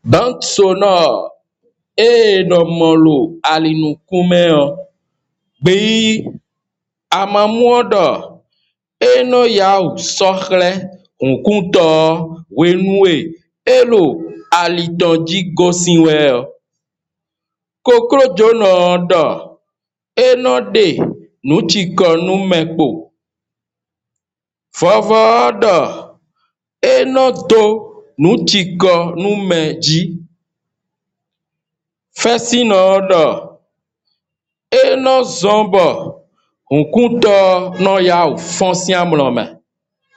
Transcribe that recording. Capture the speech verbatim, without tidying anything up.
Bande sonore e no molo alinukumeo gbe amamuodo eno yau sohle hunkunto wenue elo alitonji gosinweo kokrojo no do eno de nuchiko numekpo vovodo eno do nuchiko numeji fesinodo eno zombo hunkunto no yau fonsiamlome